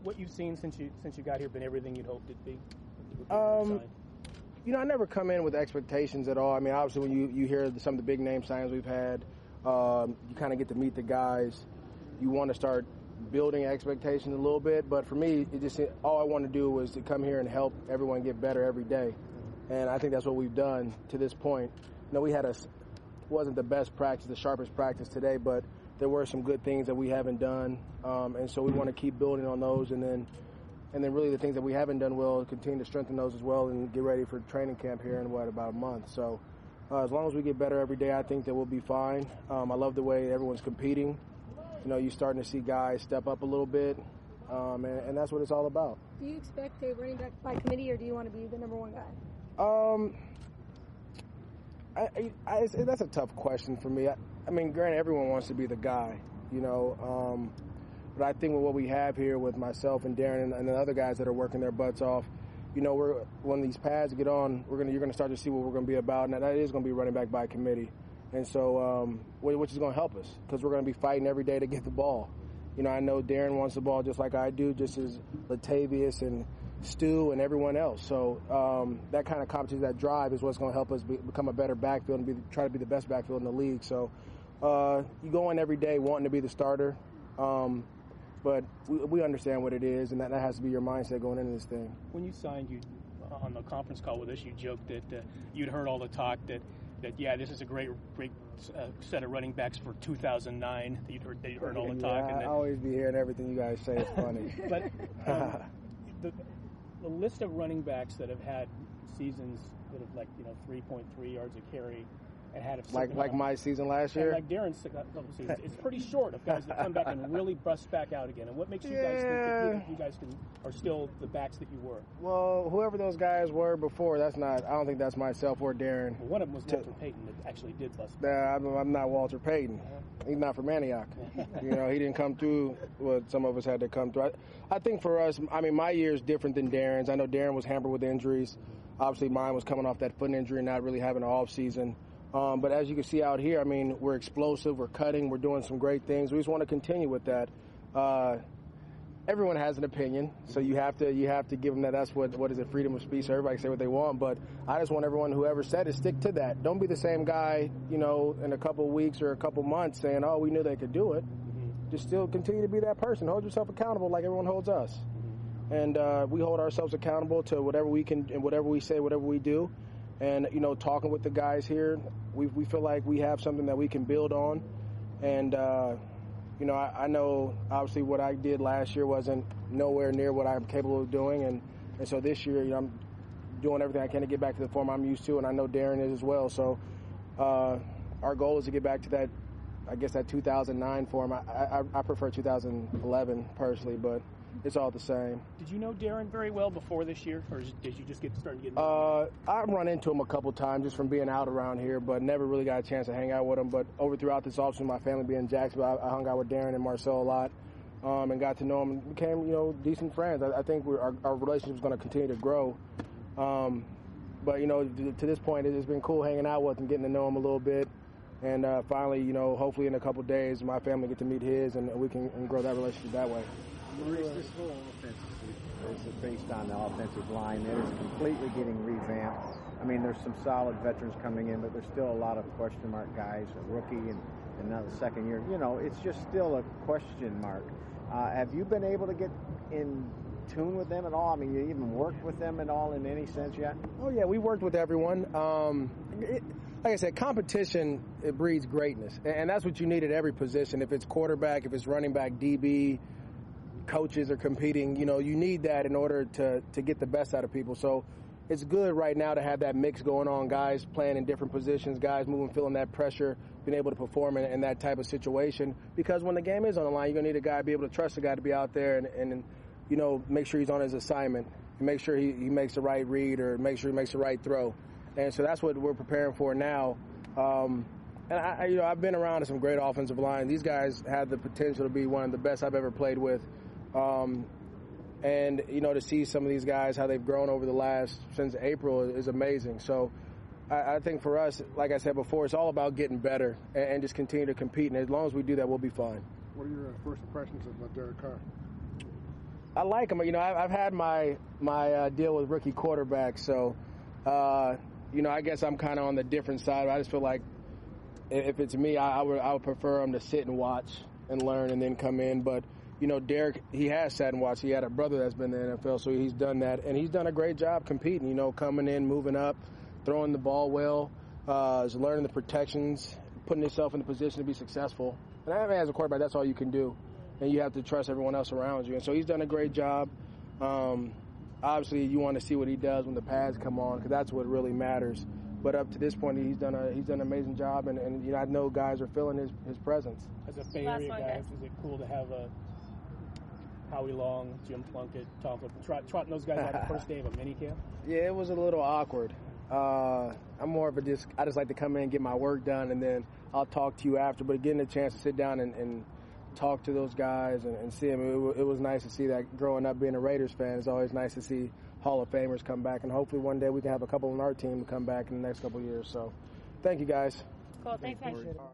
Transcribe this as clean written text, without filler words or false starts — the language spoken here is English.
what you've seen since you got here been everything you'd hoped it'd be? I never come in with expectations at all. I mean, obviously, when you hear some of the big name signings we've had, you kind of get to meet the guys. You want to start building expectations a little bit. But for me, all I want to do was to come here and help everyone get better every day. And I think that's what we've done to this point. We had wasn't the best practice, the sharpest practice today, but there were some good things that we haven't done. And so we want to keep building on those, and then really the things that we haven't done, we'll continue to strengthen those as well and get ready for training camp here in about a month. So as long as we get better every day, I think that we'll be fine. I love the way everyone's competing. You're starting to see guys step up a little bit, and that's what it's all about. Do you expect a running back by committee, or do you want to be the number one guy? That's a tough question for me. I mean, granted, everyone wants to be the guy, but I think with what we have here with myself and Darren and the other guys that are working their butts off, when these pads get on, you're going to start to see what we're going to be about, and that is going to be running back by committee. And so, which is going to help us because we're going to be fighting every day to get the ball. I know Darren wants the ball just like I do, just as Latavius and Stu and everyone else. So that kind of competition, that drive is what's going to help us become a better backfield and try to be the best backfield in the league. So you go in every day wanting to be the starter, but we understand what it is, and that has to be your mindset going into this thing. When you signed, on the conference call with us, you joked that you'd heard all the talk that this is a great set of running backs for 2009. That you'd heard all the talk. I always be hearing everything you guys say. It's funny. But the list of running backs that have had seasons that have 3.3 yards a carry and had like my season last year, like Darren's couple seasons, it's pretty short of guys that come back and really bust back out again. And what makes you guys think that you guys are still the backs that you were? Well, whoever those guys were before, I don't think that's myself or Darren. Well, one of them was Walter Payton that actually did bust back. I'm not Walter Payton. He's not from Antioch. He didn't come through what some of us had to come through. I think for us, my year is different than Darren's. I know Darren was hampered with injuries. Obviously, mine was coming off that foot injury and not really having an off season. But as you can see out here, we're explosive, we're cutting, we're doing some great things. We just want to continue with that. Everyone has an opinion, so you have to give them that. That's what is it, freedom of speech, so everybody can say what they want. But I just want everyone, whoever said it, stick to that. Don't be the same guy, in a couple of weeks or a couple of months saying, oh, we knew they could do it. Mm-hmm. Just still continue to be that person. Hold yourself accountable like everyone holds us. Mm-hmm. And we hold ourselves accountable to whatever we can and whatever we say, whatever we do. And, talking with the guys here, we feel like we have something that we can build on. And, I know obviously what I did last year wasn't nowhere near what I'm capable of doing. And so this year, I'm doing everything I can to get back to the form I'm used to. And I know Darren is as well. So our goal is to get back to that, that 2009 form. I prefer 2011 personally, but it's all the same. Did you know Darren very well before this year, or did you just start getting? I've run into him a couple times just from being out around here, but never really got a chance to hang out with him. But throughout this offseason, my family being in Jacksonville, I hung out with Darren and Marcel a lot, and got to know him and became decent friends. I think our relationship is going to continue to grow. But to this point, it's been cool hanging out with him, getting to know him a little bit. And finally, hopefully in a couple of days, my family get to meet his, and we can grow that relationship that way. Maurice, this whole offense is based on the offensive line. It is completely getting revamped. There's some solid veterans coming in, but there's still a lot of question mark guys, a rookie and now the second year. It's just still a question mark. Have you been able to get in tune with them at all? You even worked with them at all in any sense yet? Oh, yeah, we worked with everyone. Like I said, competition, it breeds greatness. And that's what you need at every position. If it's quarterback, if it's running back, DB, coaches are competing, you need that in order to get the best out of people. So it's good right now to have that mix going on, guys playing in different positions, guys moving, feeling that pressure, being able to perform in that type of situation. Because when the game is on the line, you're going to need a guy, be able to trust a guy to be out there and make sure he's on his assignment, and make sure he makes the right read or make sure he makes the right throw. And so that's what we're preparing for now. And I've been around some great offensive line. These guys have the potential to be one of the best I've ever played with. And, to see some of these guys, how they've grown since April is amazing. So I think for us, like I said before, it's all about getting better and just continue to compete. And as long as we do that, we'll be fine. What are your first impressions of Derek Carr? I like him. You know, I've had my deal with rookie quarterbacks, so you know, I guess I'm kind of on the different side. I just feel like if it's me, I would prefer him to sit and watch and learn and then come in. But you know, Derek, he has sat and watched. He had a brother that's been in the NFL, so he's done that, and he's done a great job competing. You know, coming in, moving up, throwing the ball well, learning the protections, putting yourself in the position to be successful. And I mean, as a quarterback, that's all you can do, and you have to trust everyone else around you. And so he's done a great job. Obviously, you want to see what he does when the pads come on, because that's what really matters. But up to this point, he's done an amazing job, and you know, I know guys are feeling his presence. As a Bay Area guy, is it cool to have Howie Long, Jim Plunkett, Tom Flip, trotting those guys out the first day of a minicamp? Yeah, it was a little awkward. I'm more of I just like to come in and get my work done, and then I'll talk to you after. But getting a chance to sit down and talk to those guys and see them, it was nice to see that. Growing up being a Raiders fan, it's always nice to see Hall of Famers come back, and hopefully one day we can have a couple on our team to come back in the next couple of years. So thank you, guys. Cool. Thanks, guys.